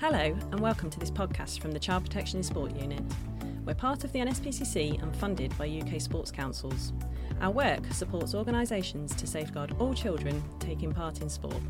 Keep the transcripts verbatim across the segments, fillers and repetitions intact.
Hello and welcome to this podcast from the Child Protection in Sport Unit. We're part of the N S P C C and funded by U K sports councils. Our work supports organisations to safeguard all children taking part in sport.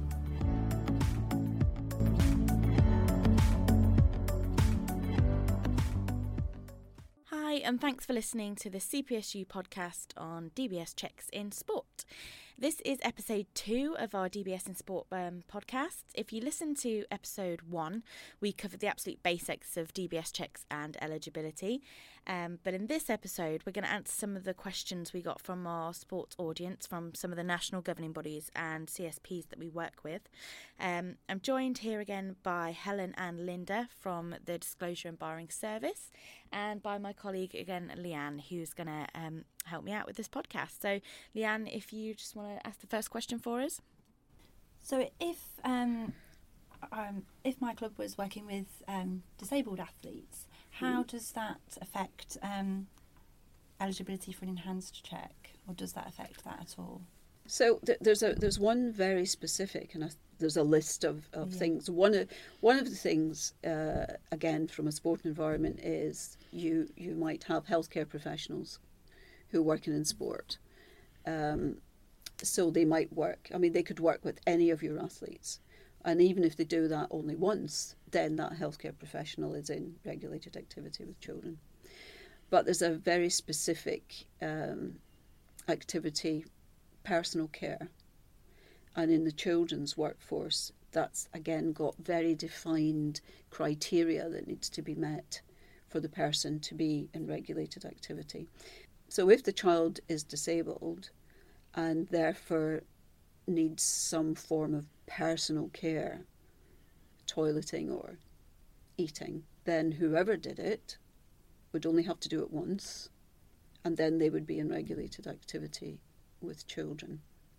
Hi and thanks for listening to the C P S U podcast on D B S checks in sport. This is episode two of our D B S in Sport um, podcast. If you listen to episode one, we covered the absolute basics of D B S checks and eligibility. Um, but in this episode, we're going to answer some of the questions we got from our sports audience, from some of the national governing bodies and C S Ps that we work with. Um, I'm joined here again by Helen and Linda from the Disclosure and Barring Service, and by my colleague again, Leanne, who's going to um, help me out with this podcast. So, Leanne, if you just want to ask the first question for us. So, if um, um, if my club was working with um, disabled athletes, how does that affect um, eligibility for an enhanced check, or does that affect that at all? So th- there's a there's one very specific, and a, there's a list of, of yeah. things. One of one of the things, uh, again, from a sport environment, is you you might have healthcare professionals who are working in sport. Um, so they might work. I mean, they could work with any of your athletes, and even if they do that only once, then that healthcare professional is in regulated activity with children. But there's a very specific um, activity. Personal care, and in the children's workforce, that's again got very defined criteria that needs to be met for the person to be in regulated activity. So if the child is disabled and therefore needs some form of personal care, toileting or eating, then whoever did it would only have to do it once, and then they would be in regulated activity with children.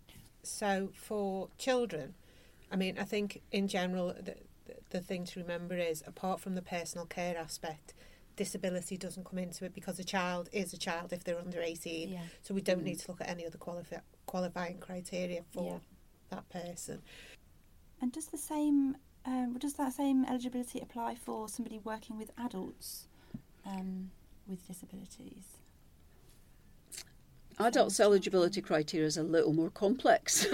So for children, I mean, I think in general the, the, the thing to remember is, apart from the personal care aspect, disability doesn't come into it, because a child is a child if they're under eighteen. Yeah. So we don't Mm. need to look at any other qualifi- qualifying criteria for Yeah. that person. And does the same um, does that same eligibility apply for somebody working with adults um, with disabilities? Adults' eligibility criteria is a little more complex.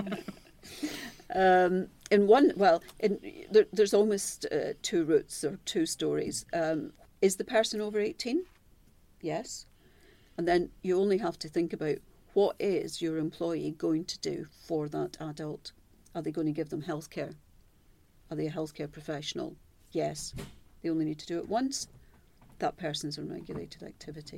um, in one, well, in, there, there's almost uh, two routes or two stories. Um, is the person over eighteen? Yes. And then you only have to think about, what is your employee going to do for that adult? Are they going to give them healthcare? Are they a healthcare professional? Yes. They only need to do it once. That person's in regulated activity.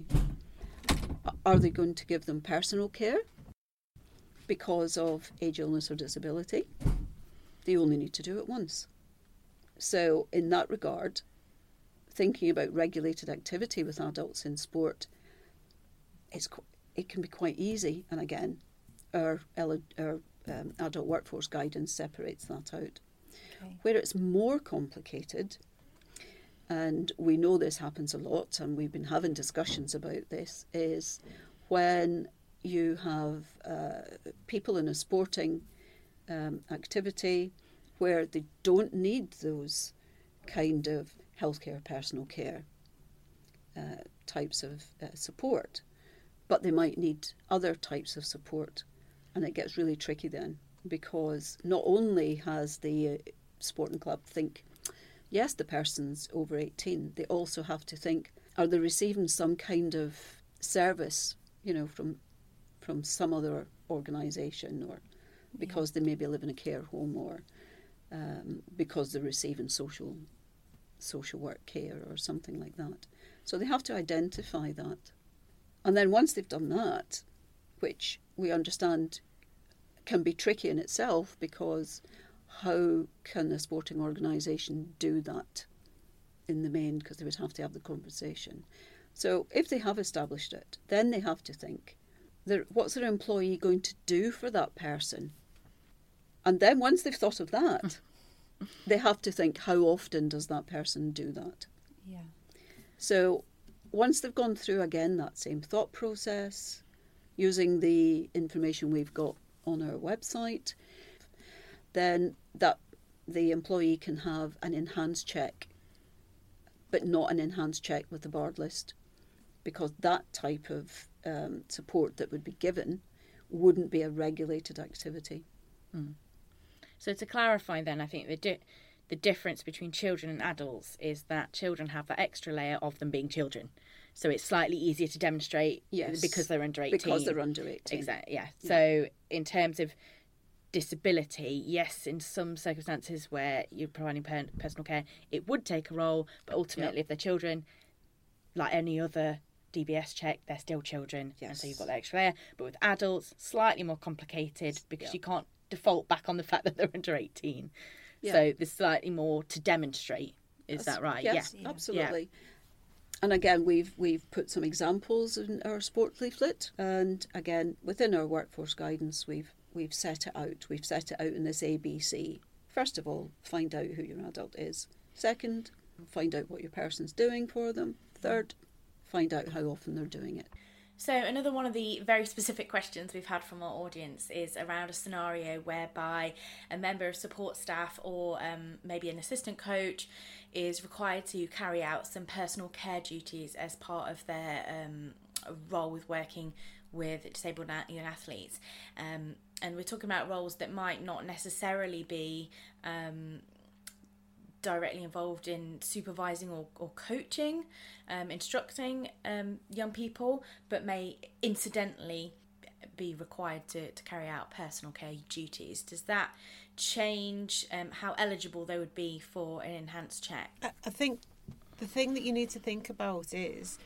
Are they going to give them personal care because of age, illness or disability? They only need to do it once. So in that regard, thinking about regulated activity with adults in sport, it's, it can be quite easy. And again, our, our um, adult workforce guidance separates that out. Okay. Where it's more complicated, and we know this happens a lot, and we've been having discussions about this, is when you have uh, people in a sporting um, activity where they don't need those kind of healthcare, personal care uh, types of uh, support, but they might need other types of support. And it gets really tricky then, because not only has the uh, sporting club think, yes, the person's over eighteen, they also have to think, are they receiving some kind of service, you know, from from some other organisation, or because yeah. they maybe live in a care home, or um, because they're receiving social social work care or something like that. So they have to identify that. And then once they've done that, which we understand can be tricky in itself, because how can a sporting organisation do that in the main? Because they would have to have the conversation. So if they have established it, then they have to think, what's their employee going to do for that person? And then once they've thought of that, they have to think, how often does that person do that? Yeah. So once they've gone through, again, that same thought process, using the information we've got on our website, then that the employee can have an enhanced check, but not an enhanced check with the barred list, because that type of um, support that would be given wouldn't be a regulated activity. Mm. So to clarify then, I think the di- the difference between children and adults is that children have that extra layer of them being children. So it's slightly easier to demonstrate Yes, because they're under eighteen. Because they're under eighteen. Exactly, yeah. yeah. So in terms of disability, yes, in some circumstances where you're providing per- personal care, it would take a role, but ultimately Yep. if they're children, like any other D B S check, they're still children, Yes. and so you've got that extra layer. But with adults, slightly more complicated because Yeah. you can't default back on the fact that they're under eighteen. Yeah. So there's slightly more to demonstrate. Is That's- that right? Yes, Yeah. absolutely. And again, we've we've put some examples in our sport leaflet, and again within our workforce guidance, we've we've set it out. We've set it out in this A B C. First of all, find out who your adult is. Second, find out what your person's doing for them. Third, find out how often they're doing it. So another one of the very specific questions we've had from our audience is around a scenario whereby a member of support staff or um, maybe an assistant coach is required to carry out some personal care duties as part of their um, role with working with disabled young athletes. Um, and we're talking about roles that might not necessarily be um, directly involved in supervising or, or coaching, um, instructing um, young people, but may incidentally be required to, to carry out personal care duties. Does that change um, how eligible they would be for an enhanced check? I, I think the thing that you need to think about is,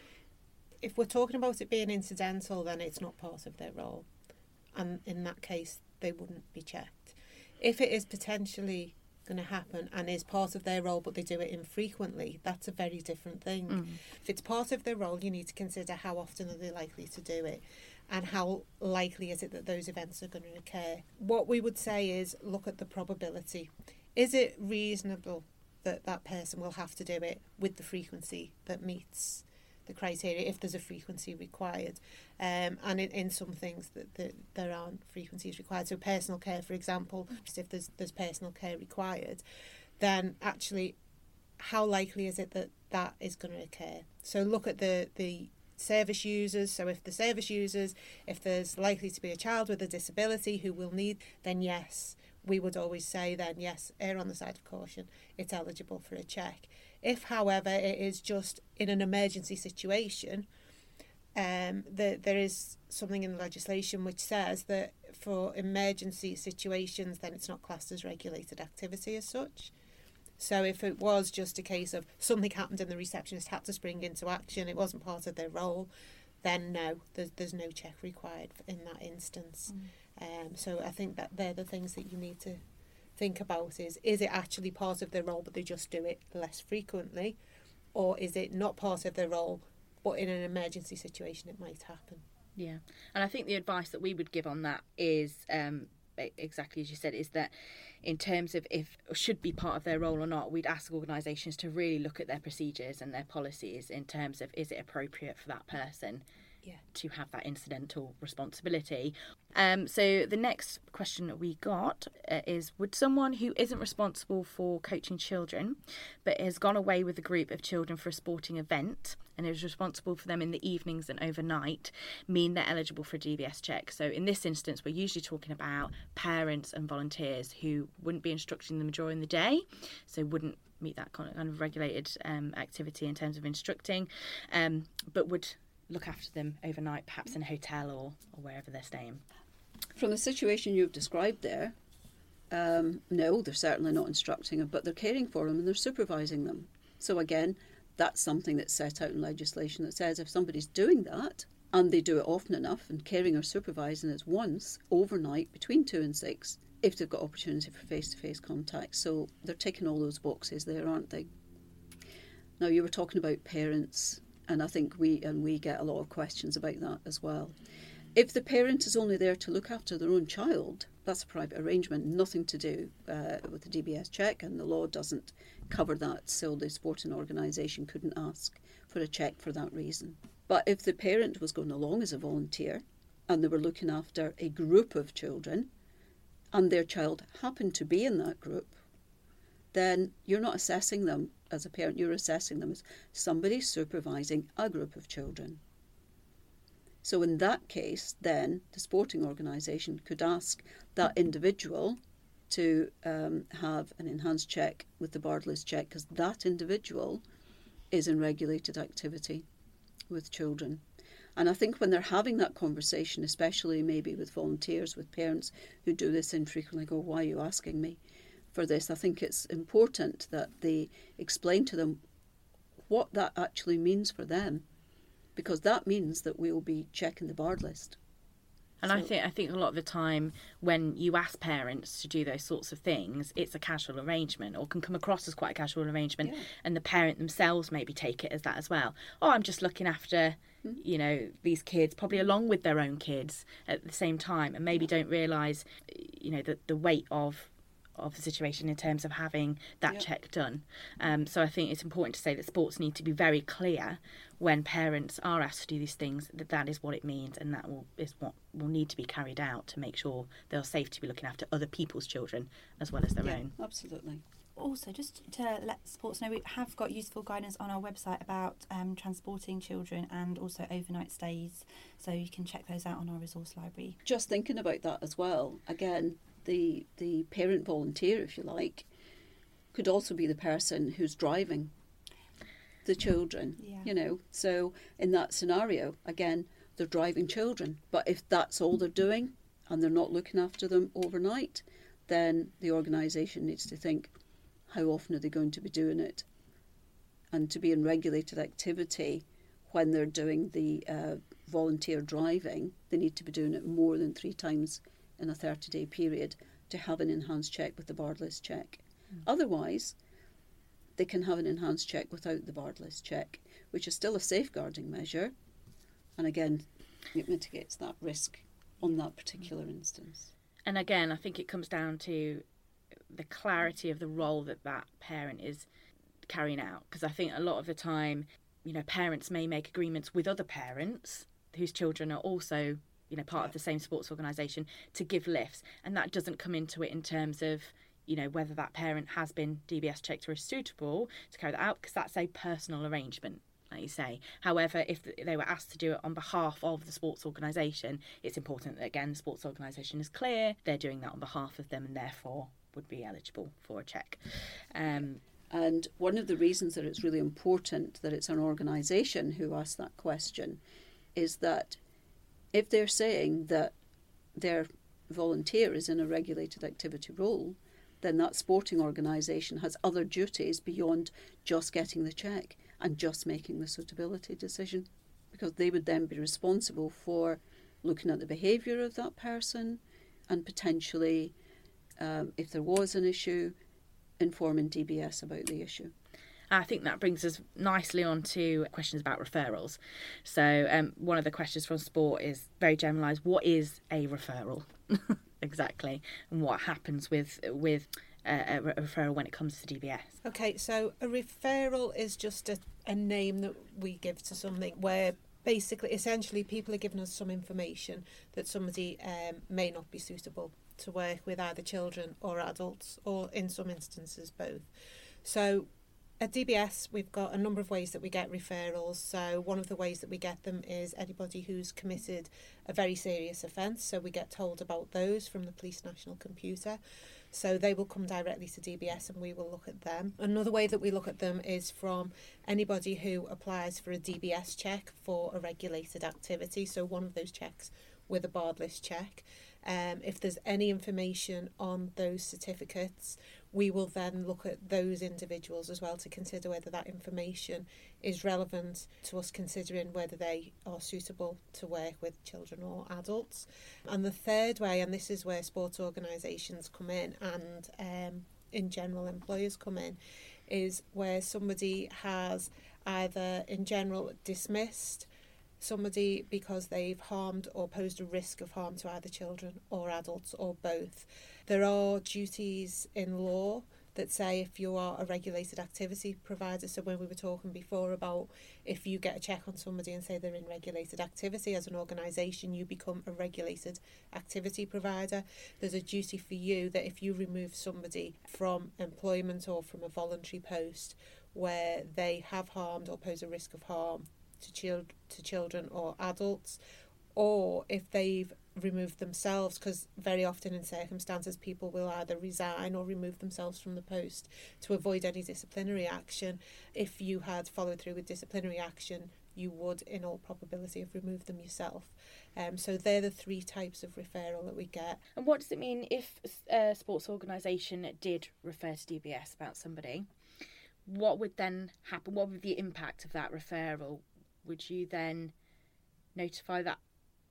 if we're talking about it being incidental, then it's not part of their role. And in that case, they wouldn't be checked. If it is potentially going to happen and is part of their role, but they do it infrequently, that's a very different thing. Mm. If it's part of their role, you need to consider how often are they likely to do it and how likely is it that those events are going to occur. What we would say is look at the probability. Is it reasonable that that person will have to do it with the frequency that meets the criteria, if there's a frequency required, um, and in, in some things that, that there aren't frequencies required. So personal care, for example, just if there's there's personal care required, then actually how likely is it that that is going to occur? So look at the the service users. So if the service users, if there's likely to be a child with a disability who will need, then yes, we would always say then yes, err on the side of caution, it's eligible for a check. If, however, it is just in an emergency situation, um, the, there is something in the legislation which says that for emergency situations, then it's not classed as regulated activity as such. So if it was just a case of something happened and the receptionist had to spring into action, it wasn't part of their role, then no, there's, there's no check required in that instance. Mm. Um, so I think that they're the things that you need to think about is, is it actually part of their role but they just do it less frequently, or is it not part of their role but in an emergency situation it might happen? Yeah, and I think the advice that we would give on that is um, exactly as you said, is that in terms of if should be part of their role or not, we'd ask organisations to really look at their procedures and their policies in terms of is it appropriate for that person yeah. to have that incidental responsibility. Um, so the next question that we got uh, is, would someone who isn't responsible for coaching children but has gone away with a group of children for a sporting event and is responsible for them in the evenings and overnight mean they're eligible for a D B S check? So in this instance, we're usually talking about parents and volunteers who wouldn't be instructing them during the day, so wouldn't meet that kind of regulated um, activity in terms of instructing, um, but would look after them overnight, perhaps in a hotel or, or wherever they're staying. From the situation you've described there, um, no, they're certainly not instructing them, but they're caring for them and they're supervising them. So again, that's something that's set out in legislation that says if somebody's doing that and they do it often enough, and caring or supervising is once overnight between two and six, if they've got opportunity for face-to-face contact. So they're ticking all those boxes there, aren't they? Now, you were talking about parents, and I think we and we get a lot of questions about that as well. If the parent is only there to look after their own child, that's a private arrangement, nothing to do uh, with the D B S check, and the law doesn't cover that, so the sporting organisation couldn't ask for a check for that reason. But if the parent was going along as a volunteer and they were looking after a group of children and their child happened to be in that group, then you're not assessing them as a parent, you're assessing them as somebody supervising a group of children. So in that case, then the sporting organisation could ask that individual to um, have an enhanced check with the barred list check, because that individual is in regulated activity with children. And I think when they're having that conversation, especially maybe with volunteers, with parents who do this infrequently, go, why are you asking me for this? I think it's important that they explain to them what that actually means for them, because that means that we will be checking the barred list. And so, I think I think a lot of the time when you ask parents to do those sorts of things, it's a casual arrangement, or can come across as quite a casual arrangement, yeah. And the parent themselves maybe take it as that as well. Oh, I'm just looking after, mm-hmm. you know, these kids, probably along with their own kids at the same time, and maybe don't realise, you know, the the weight of of the situation in terms of having that yep. check done. Um, so I think it's important to say that sports need to be very clear when parents are asked to do these things, that that is what it means, and that will is what will need to be carried out to make sure they're safe to be looking after other people's children as well as their yeah, own. Absolutely. Also, just to let sports know, we have got useful guidance on our website about um, transporting children and also overnight stays, so you can check those out on our resource library. Just thinking about that as well, again, the the parent volunteer, if you like, could also be the person who's driving the children, yeah. you know. So in that scenario, again, they're driving children. But if that's all they're doing and they're not looking after them overnight, then the organisation needs to think, how often are they going to be doing it? And to be in regulated activity when they're doing the uh, volunteer driving, they need to be doing it more than three times in a thirty-day period to have an enhanced check with the barred list check. Mm. Otherwise, they can have an enhanced check without the barred list check, which is still a safeguarding measure. And again, it mitigates that risk on that particular instance. And again, I think it comes down to the clarity of the role that that parent is carrying out. Because I think a lot of the time, you know, parents may make agreements with other parents whose children are also, you know, part yeah. of the same sports organisation to give lifts. And that doesn't come into it in terms of, you know, whether that parent has been D B S checked or is suitable to carry that out, because that's a personal arrangement, like you say. However, if they were asked to do it on behalf of the sports organisation, it's important that, again, the sports organisation is clear they're doing that on behalf of them and therefore would be eligible for a check. Um, and one of the reasons that it's really important that it's an organisation who asks that question is that if they're saying that their volunteer is in a regulated activity role, then that sporting organisation has other duties beyond just getting the check and just making the suitability decision, because they would then be responsible for looking at the behaviour of that person and potentially, um, if there was an issue, informing D B S about the issue. I think that brings us nicely on to questions about referrals. So um, one of the questions from sport is very generalised. What is a referral? Exactly. And what happens with with uh, a referral when it comes to D B S? Okay, so a referral is just a, a name that we give to something where basically, essentially, people are giving us some information that somebody um, may not be suitable to work with either children or adults, or in some instances both. So at D B S, we've got a number of ways that we get referrals. So one of the ways that we get them is anybody who's committed a very serious offence. So we get told about those from the Police National Computer. So they will come directly to D B S and we will look at them. Another way that we look at them is from anybody who applies for a D B S check for a regulated activity. So one of those checks with a barred list check. Um, if there's any information on those certificates, we will then look at those individuals as well to consider whether that information is relevant to us considering whether they are suitable to work with children or adults. And the third way, and this is where sports organisations come in and um, in general employers come in, is where somebody has either in general dismissed somebody because they've harmed or posed a risk of harm to either children or adults or both. There are duties in law that say if you are a regulated activity provider, so when we were talking before about if you get a check on somebody and say they're in regulated activity as an organisation, you become a regulated activity provider. There's a duty for you that if you remove somebody from employment or from a voluntary post where they have harmed or pose a risk of harm to, chil- to children or adults, or if they've removed themselves, because very often in circumstances people will either resign or remove themselves from the post to avoid any disciplinary action. If you had followed through with disciplinary action, you would in all probability have removed them yourself. Um, so they're the three types of referral that we get. And what does it mean if a sports organisation did refer to D B S about somebody? What would then happen? What would be the impact of that referral? Would you then notify that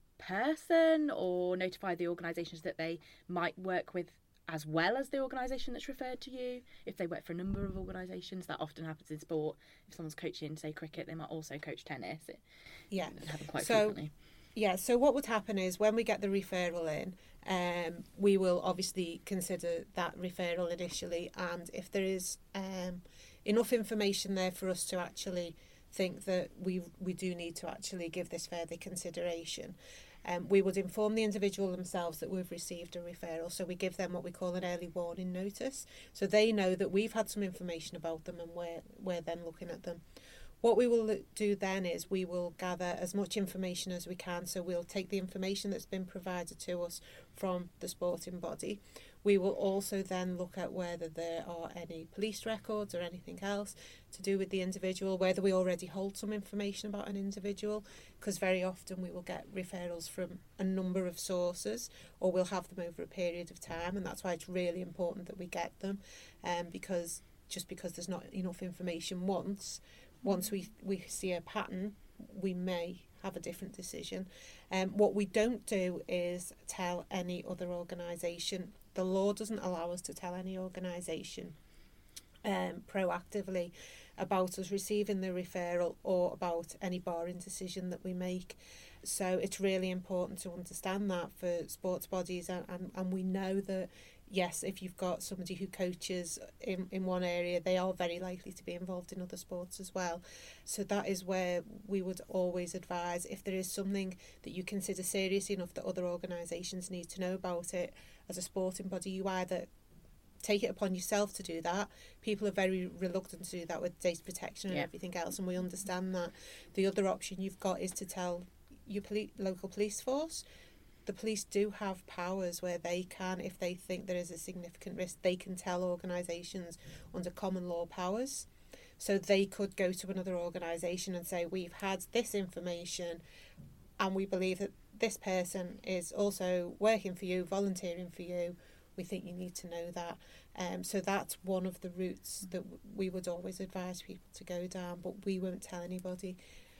person or notify the organisations that they might work with as well as the organisation that's referred to you? If they work for a number of organisations, that often happens in sport. If someone's coaching, say, cricket, they might also coach tennis. It, yeah, it happens quite so, frequently. Yeah, so what would happen is when we get the referral in, um, we will obviously consider that referral initially, and if there is um, enough information there for us to actually think that we we do need to actually give this further consideration, Um, we would inform the individual themselves that we've received a referral. So we give them what we call an early warning notice. So they know that we've had some information about them and we're, we're then looking at them. What we will do then is we will gather as much information as we can. So we'll take the information that's been provided to us from the sporting body. We will also then look at whether there are any police records or anything else to do with the individual, whether we already hold some information about an individual, because very often we will get referrals from a number of sources, or we'll have them over a period of time, and that's why it's really important that we get them, um, because just because there's not enough information once, once we, we see a pattern, we may have a different decision. Um, what we don't do is tell any other organisation. The law doesn't allow us to tell any organisation um, proactively about us receiving the referral or about any barring decision that we make. So it's really important to understand that for sports bodies, and, and, and we know that yes, if you've got somebody who coaches in, in one area, they are very likely to be involved in other sports as well. So that is where we would always advise, if there is something that you consider serious enough that other organisations need to know about it, as a sporting body, you either take it upon yourself to do that. People are very reluctant to do that with data protection and yeah. everything else, and we understand that. The other option you've got is to tell your poli- local police force. The police do have powers where they can, if they think there is a significant risk, they can tell organisations under common law powers. So they could go to another organisation and say, we've had this information and we believe that this person is also working for you, volunteering for you. We think you need to know that. Um, so that's one of the routes that w- we would always advise people to go down, but we won't tell anybody.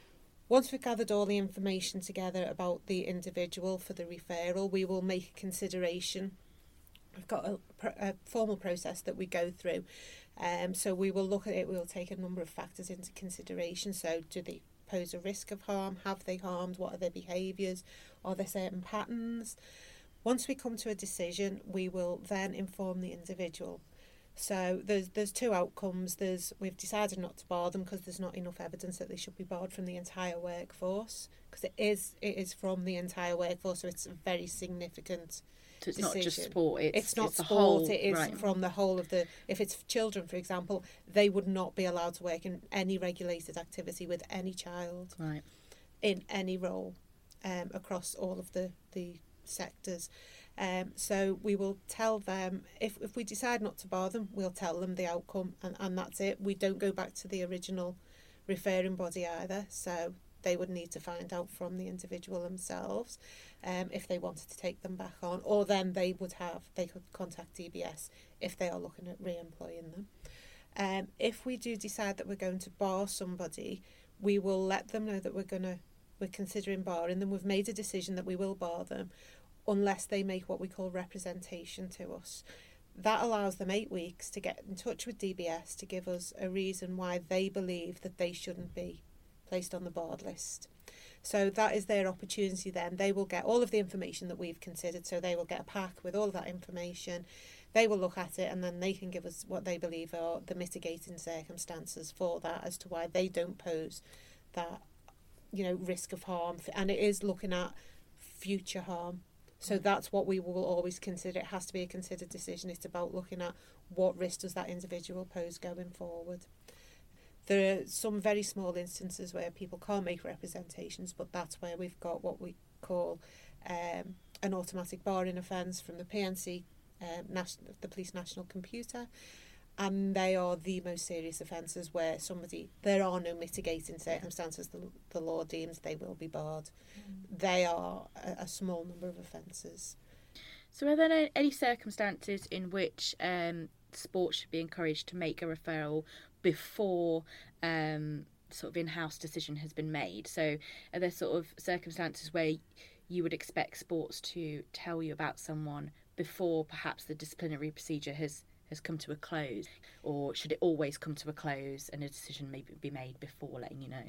Once we've gathered all the information together about the individual for the referral, we will make a consideration. We've got a, a formal process that we go through. Um, so we will look at it, we'll take a number of factors into consideration. So do they pose a risk of harm? Have they harmed? What are their behaviours? Are there certain patterns? Once we come to a decision, we will then inform the individual. So there's there's two outcomes. There's we've decided not to bar them because there's not enough evidence that they should be barred from the entire workforce, because it is it is from the entire workforce, so it's a very significant So it's decision. not just sport. It's, It's not it's the sport. whole, It is right. from the whole of the. If it's children, for example, they would not be allowed to work in any regulated activity with any child Right. in any role um, across all of the the sectors. Um, so we will tell them, if, if we decide not to bar them, we'll tell them the outcome, and, and that's it. We don't go back to the original referring body either, so they would need to find out from the individual themselves um, if they wanted to take them back on, or then they would have, they could contact D B S if they are looking at re-employing them. Um, if we do decide that we're going to bar somebody, we will let them know that we're going to, we're considering barring them. We've made a decision that we will bar them, unless they make what we call representation to us. That allows them eight weeks to get in touch with D B S to give us a reason why they believe that they shouldn't be placed on the barred list. So that is their opportunity then. They will get all of the information that we've considered, so they will get a pack with all of that information. They will look at it and then they can give us what they believe are the mitigating circumstances for that as to why they don't pose that, you know, risk of harm. And it is looking at future harm. So that's what we will always consider. It has to be a considered decision. It's about looking at what risk does that individual pose going forward. There are some very small instances where people can't make representations, but that's where we've got what we call um, an automatic barring offence from the P N C, um, national, the Police National Computer, and they are the most serious offences where somebody, there are no mitigating circumstances the, the law deems they will be barred. Mm. They are a, a small number of offences. So are there any circumstances in which um, sport should be encouraged to make a referral before um, sort of in-house decision has been made? So are there sort of circumstances where you would expect sports to tell you about someone before perhaps the disciplinary procedure has has come to a close, or should it always come to a close and a decision may be made before letting you know?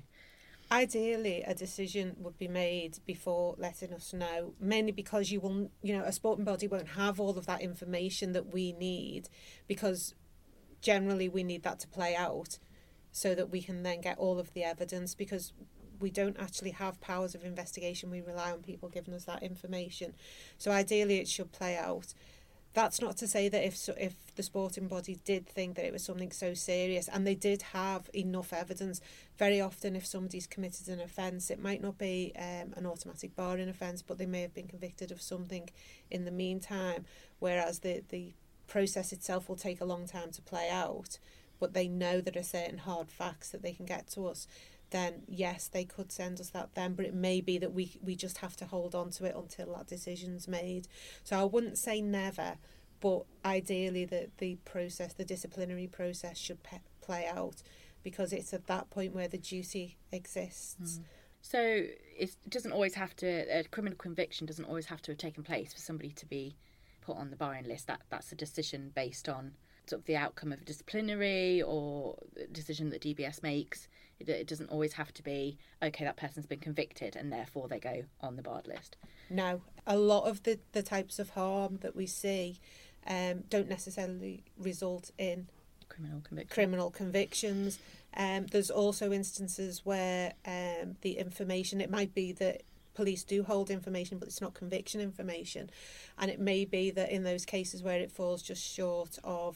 Ideally, a decision would be made before letting us know, mainly because you will, you know, a sporting body won't have all of that information that we need, because generally we need that to play out so that we can then get all of the evidence, because we don't actually have powers of investigation. We rely on people giving us that information. So ideally it should play out. That's not to say that if if the sporting body did think that it was something so serious and they did have enough evidence, very often if somebody's committed an offence, it might not be um, an automatic barring offence, but they may have been convicted of something in the meantime, whereas the, the process itself will take a long time to play out, but they know there are certain hard facts that they can get to us, then yes, they could send us that then, but it may be that we we just have to hold on to it until that decision's made. So I wouldn't say never, but ideally the, the process, the disciplinary process should pe- play out, because it's at that point where the duty exists. Mm. So it doesn't always have to, a criminal conviction doesn't always have to have taken place for somebody to be put on the barring list. That That's a decision based on sort of the outcome of a disciplinary or decision that D B S makes. It, it doesn't always have to be, okay, that person's been convicted and therefore they go on the barred list. No, a lot of the, the types of harm that we see um, don't necessarily result in criminal conviction. criminal convictions. Um, there's also instances where um, the information, it might be that police do hold information, but it's not conviction information. And it may be that in those cases where it falls just short of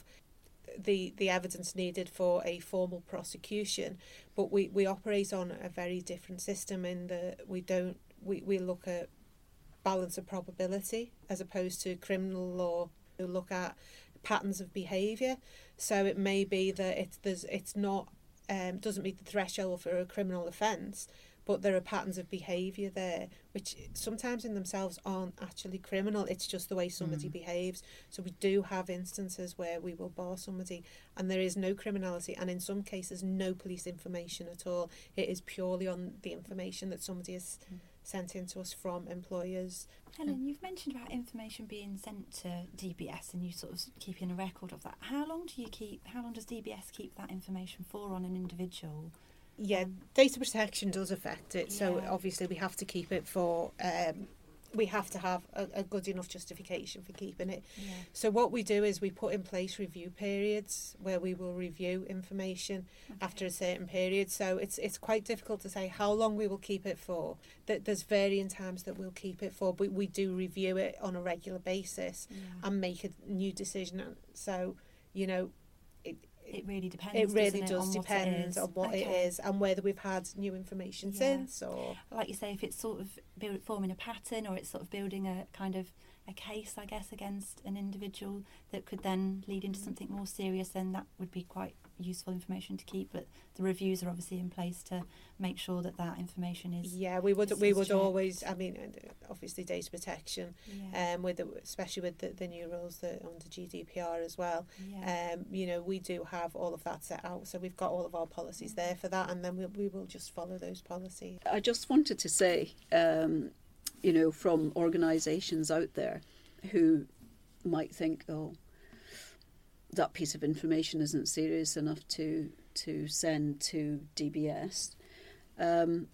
the the evidence needed for a formal prosecution, but we, we operate on a very different system in that we don't we, we look at balance of probability as opposed to criminal law. We look at patterns of behaviour. So it may be that it's there's it's not um doesn't meet the threshold for a criminal offence, but there are patterns of behaviour there which sometimes in themselves aren't actually criminal. It's just the way somebody mm. behaves. So we do have instances where we will bar somebody and there is no criminality, and in some cases no police information at all. It is purely on the information that somebody has mm. sent in to us from employers. Helen, you've mentioned about information being sent to D B S and you sort of keeping a record of that. How long do you keep, how long does D B S keep that information for on an individual? Yeah, Um, data protection does affect it. So Yeah. obviously we have to keep it for, um, we have to have a, a good enough justification for keeping it. Yeah. So what we do is we put in place review periods where we will review information Okay. after a certain period. So it's it's quite difficult to say how long we will keep it for. That there's varying times that we'll keep it for, but we do review it on a regular basis Yeah. and make a new decision. So, you know, it It really depends. it really doesn't it, does on what it depend is? on what Okay. it is and whether we've had new information Yeah. since, or Like you say, if it's sort of build, forming a pattern, or it's sort of building a kind of a case, I guess, against an individual that could then lead into something more serious, then that would be quite useful information to keep. But the reviews are obviously in place to make sure that that information is. yeah, we would is- we is would checked. always. I mean, uh, obviously data protection, Yeah. um, with the, especially with the, the new rules that under G D P R as well. yeah. Um, you know, we do have all of that set out, so we've got all of our policies there for that, and then we we will just follow those policies. I just wanted to say, um, you know, from organisations out there who might think, oh, that piece of information isn't serious enough to to send to D B S. Um,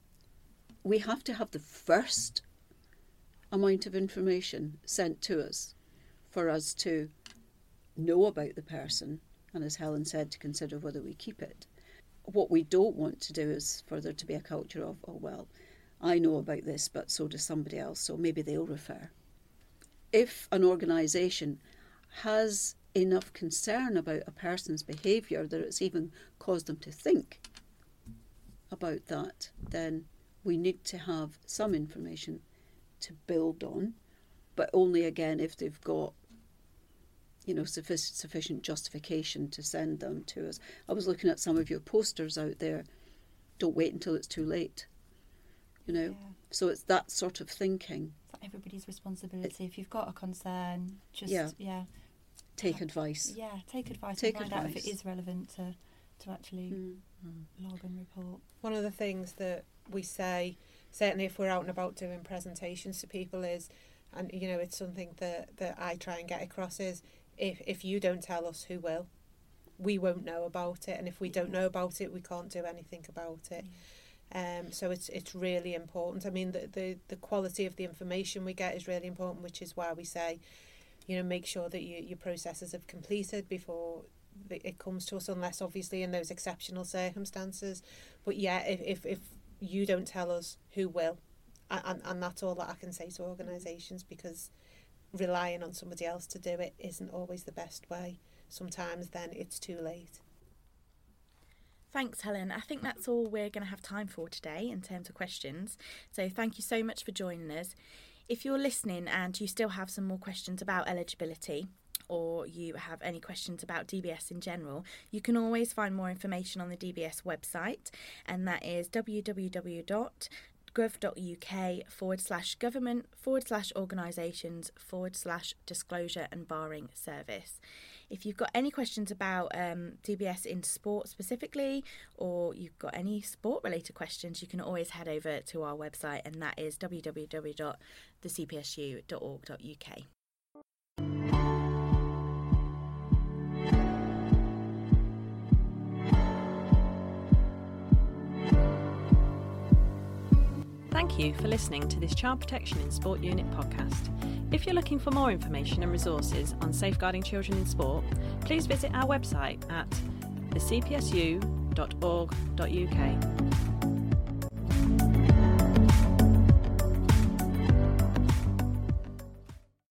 we have to have the first amount of information sent to us for us to know about the person, and as Helen said, to consider whether we keep it. What we don't want to do is for there to be a culture of, oh, well, I know about this, but so does somebody else, so maybe they'll refer. If an organisation has enough concern about a person's behaviour that it's even caused them to think about that, then we need to have some information to build on, but only again if they've got, you know, sufficient, sufficient justification to send them to us. I was looking at some of your posters out there. Don't wait until it's too late. You know, yeah. So it's that sort of thinking. It's like everybody's responsibility. It, if you've got a concern, just yeah, yeah take advice. Yeah, take advice. Take and find advice. out if it is relevant to to actually mm. log and report. One of the things that we say, certainly if we're out and about doing presentations to people, is, and you know, it's something that that I try and get across is, if if you don't tell us, who will? We won't know about it, and if we don't know about it, we can't do anything about it. Yeah. Um, so it's it's really important. I mean, the, the the quality of the information we get is really important, which is why we say, you know, make sure that you, your processes have completed before it comes to us, unless obviously in those exceptional circumstances. But yeah, if if, if you don't tell us, who will? And, and that's all that I can say to organisations, because relying on somebody else to do it isn't always the best way. Sometimes then it's too late. Thanks, Helen. I think that's all we're going to have time for today in terms of questions. So thank you so much for joining us. If you're listening and you still have some more questions about eligibility, or you have any questions about D B S in general, you can always find more information on the D B S website, and that is www.gov.uk forward slash government forward slash organisations forward slash disclosure and barring service. If you've got any questions about um, D B S in sport specifically, or you've got any sport related questions, you can always head over to our website, and that is w w w dot the c p s u dot org dot u k. Thank you for listening to this Child Protection in Sport Unit podcast. If you're looking for more information and resources on safeguarding children in sport, please visit our website at the c p s u dot org dot u k.